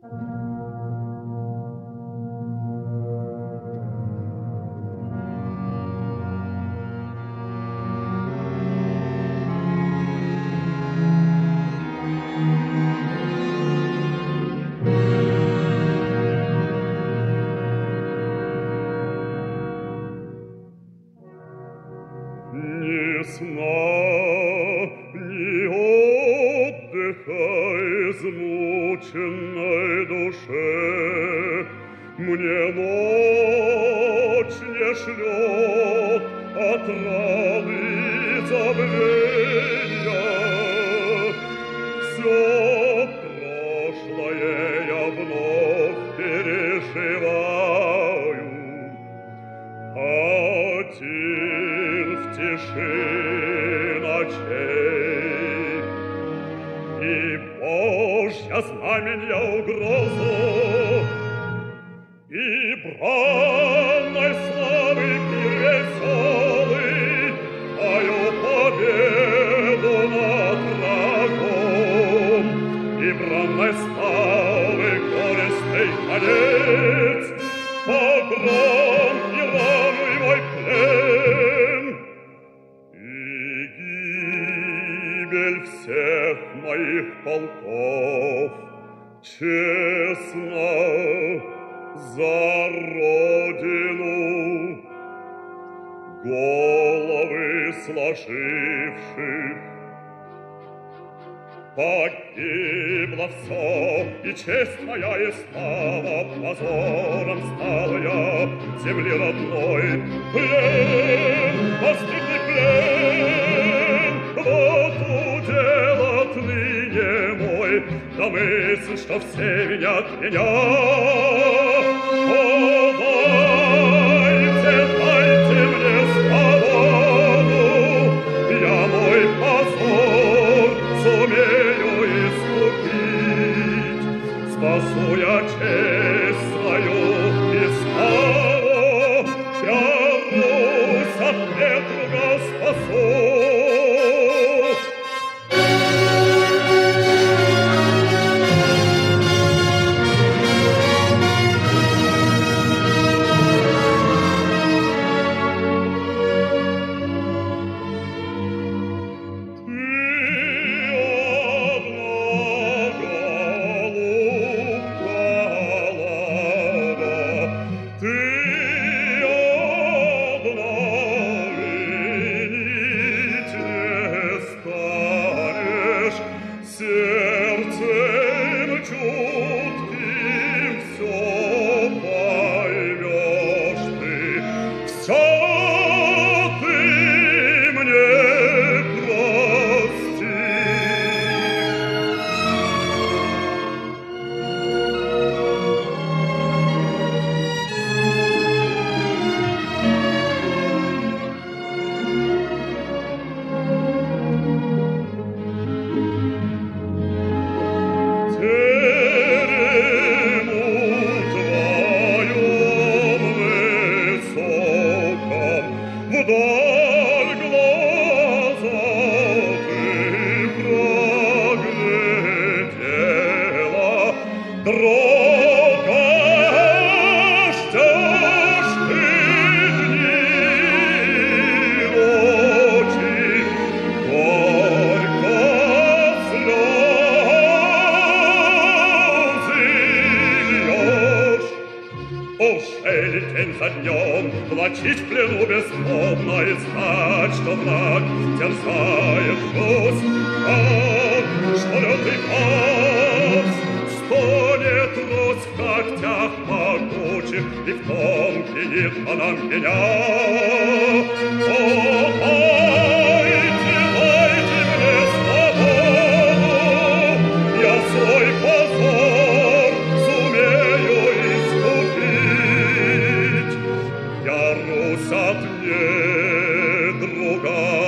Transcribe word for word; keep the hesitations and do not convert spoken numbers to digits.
Ни сна, ни отдыха измученной душе мне ночь не шлет отрады и забвенья. Всё прошлое я вновь переживаю, один в тиши ночей. И Божья знаменья угрозу, и бранной славы пир веселый, даю победу над врагом, и бранной славы горестный конец, погром и рану и мой плен, и гибель всех моих полков честно за Родину, головы сложивших. Погибло всё, и честь моя, и слава позором стала я земли родной. Плен, постыдный плен, вот удел отныне мой, да мысль, что все винят меня. О, дайте, дайте мне свободу, я мой позор сумею искупить, спасу я честь свою и славу, я Русь от недруга спасу. Вдаль глаза ты проглядела, дорогая, ждешь ты дни ночи, горько слезы льешь. Ушли день за днем, влачить в плену бесплодно и знать, что враг терзает Русь. Ах, что лютый пас стонет Русь в когтях могучих, и в том винит она меня. О, дайте, дайте мне свободу, я свой позор сумею искупить. Я Русь от недруга